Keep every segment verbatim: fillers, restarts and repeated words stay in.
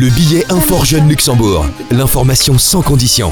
Le billet Infor Jeune Luxembourg. L'information sans condition.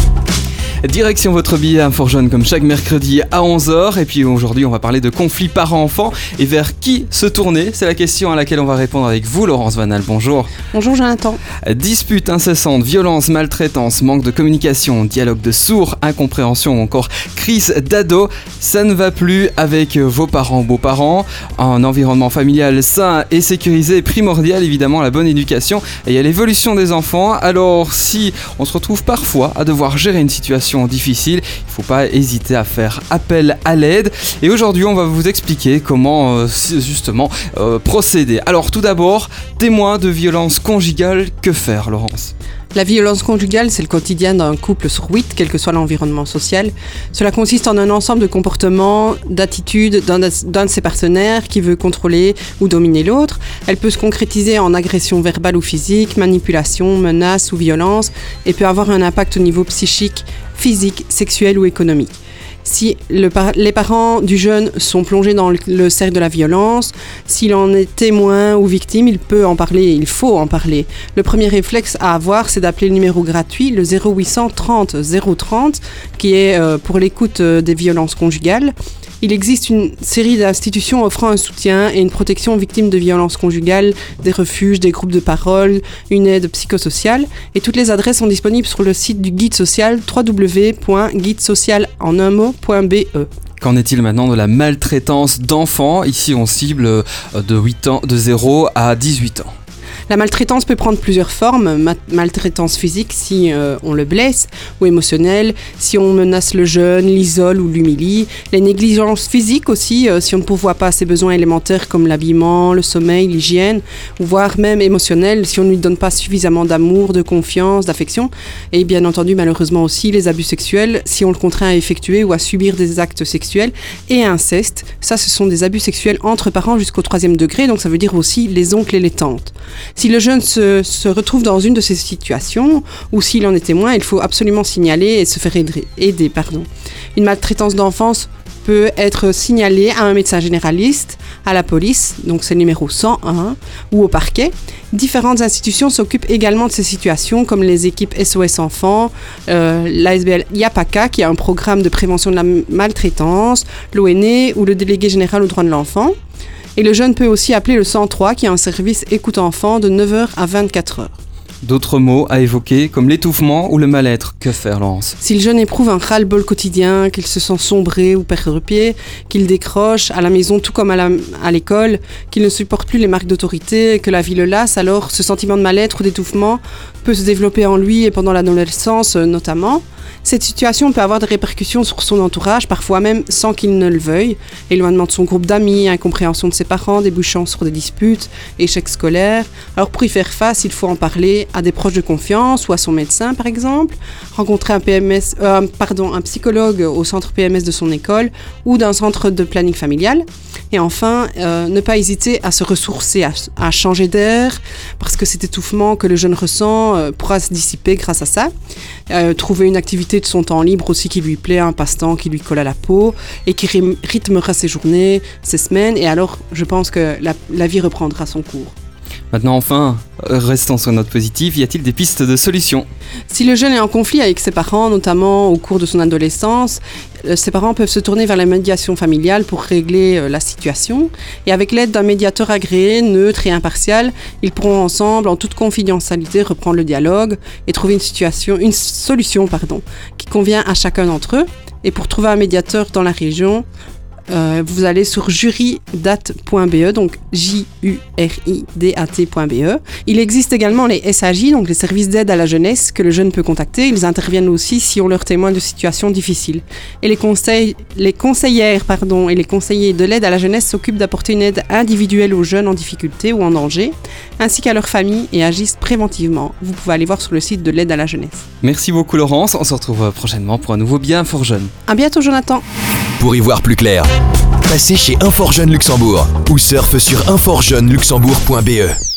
Direction votre billet Infor Jeune comme chaque mercredi à onze heures. Et puis aujourd'hui, on va parler de conflits parents-enfants. Et vers qui se tourner? C'est la question à laquelle on va répondre avec vous, Laurence Vanal. Bonjour. Bonjour, Jonathan. Disputes incessantes, violences, maltraitance, manque de communication, dialogue de sourds, incompréhension ou encore crise d'ado. Ça ne va plus avec vos parents, beaux-parents. Un environnement familial sain et sécurisé est primordial, évidemment, à la bonne éducation et à l'évolution des enfants. Alors, si on se retrouve parfois à devoir gérer une situation difficile, il ne faut pas hésiter à faire appel à l'aide. Et aujourd'hui, on va vous expliquer comment euh, justement euh, procéder. Alors tout d'abord, témoin de violences conjugales, que faire, Laurence ? La violence conjugale, c'est le quotidien d'un couple sur huit, quel que soit l'environnement social. Cela consiste en un ensemble de comportements, d'attitudes d'un de, d'un de ses partenaires qui veut contrôler ou dominer l'autre. Elle peut se concrétiser en agression verbale ou physique, manipulation, menace ou violence, et peut avoir un impact au niveau psychique, physique, sexuel ou économique. Si le par- les parents du jeune sont plongés dans le, le cercle de la violence, s'il en est témoin ou victime, il peut en parler, il faut en parler. Le premier réflexe à avoir, c'est d'appeler le numéro gratuit, le zéro huit cent trente zéro trente, qui est euh, pour l'écoute euh, des violences conjugales. Il existe une série d'institutions offrant un soutien et une protection aux victimes de violences conjugales, des refuges, des groupes de parole, une aide psychosociale. Et toutes les adresses sont disponibles sur le site du guide social w w w point guide social en un mot point b e. Qu'en est-il maintenant de la maltraitance d'enfants ? Ici, on cible de, huit ans, de zéro à dix-huit ans. La maltraitance peut prendre plusieurs formes. Ma- maltraitance physique si euh, on le blesse, ou émotionnelle, si on menace le jeune, l'isole ou l'humilie. Les négligences physiques aussi, euh, si on ne pourvoit pas à ses besoins élémentaires comme l'habillement, le sommeil, l'hygiène, ou voire même émotionnelle, si on ne lui donne pas suffisamment d'amour, de confiance, d'affection. Et bien entendu, malheureusement aussi, les abus sexuels, si on le contraint à effectuer ou à subir des actes sexuels. Et inceste, ça ce sont des abus sexuels entre parents jusqu'au troisième degré, donc ça veut dire aussi les oncles et les tantes. Si le jeune se, se retrouve dans une de ces situations, ou s'il en est témoin, il faut absolument signaler et se faire aider. aider pardon. Une maltraitance d'enfance peut être signalée à un médecin généraliste, à la police, donc c'est le numéro cent un, ou au parquet. Différentes institutions s'occupent également de ces situations, comme les équipes S O S Enfants, euh, l'A S B L Yapaka, qui a un programme de prévention de la maltraitance, l'O N E ou le délégué général aux droits de l'enfant. Et le jeune peut aussi appeler le cent trois, qui est un service écoute enfant de neuf heures à vingt-quatre heures. D'autres mots à évoquer, comme l'étouffement ou le mal-être. Que faire, Laurence ? Si le jeune éprouve un ras-le-bol quotidien, qu'il se sent sombrer ou perdre pied, qu'il décroche à la maison tout comme à, la, à l'école, qu'il ne supporte plus les marques d'autorité, que la vie le lasse, alors ce sentiment de mal-être ou d'étouffement peut se développer en lui et pendant l'adolescence euh, notamment. Cette situation peut avoir des répercussions sur son entourage, parfois même sans qu'il ne le veuille. Éloignement de son groupe d'amis, incompréhension de ses parents, débouchant sur des disputes, échecs scolaires. Alors pour y faire face, il faut en parler à des proches de confiance ou à son médecin par exemple, rencontrer un, P M S, euh, pardon, un psychologue au centre P M S de son école ou d'un centre de planning familial. Et enfin, euh, ne pas hésiter à se ressourcer, à, à changer d'air, parce que cet étouffement que le jeune ressent euh, pourra se dissiper grâce à ça. Euh, trouver une activité de son temps libre aussi qui lui plaît, un passe-temps qui lui colle à la peau et qui rythmera ses journées, ses semaines, et alors je pense que la, la vie reprendra son cours. Maintenant, enfin, restons sur notre positif. Y a-t-il des pistes de solutions ? Si le jeune est en conflit avec ses parents, notamment au cours de son adolescence, ses parents peuvent se tourner vers la médiation familiale pour régler la situation. Et avec l'aide d'un médiateur agréé, neutre et impartial, ils pourront ensemble, en toute confidentialité, reprendre le dialogue et trouver une, situation, une solution pardon, qui convient à chacun d'entre eux. Et pour trouver un médiateur dans la région, Euh, vous allez sur juridat point b e, donc J U R I D A T point b e. Il existe également les S A J, donc les services d'aide à la jeunesse, que le jeune peut contacter. Ils interviennent aussi si on leur témoigne de situations difficiles. Et les, conseils, les conseillères pardon, et les conseillers de l'aide à la jeunesse s'occupent d'apporter une aide individuelle aux jeunes en difficulté ou en danger, ainsi qu'à leur famille, et agissent préventivement. Vous pouvez aller voir sur le site de l'aide à la jeunesse. Merci beaucoup, Laurence. On se retrouve prochainement pour un nouveau Billet Infor Jeune. À bientôt, Jonathan. Pour y voir plus clair, passez chez Infor Jeune Luxembourg ou surfe sur infor jeune luxembourg point b e.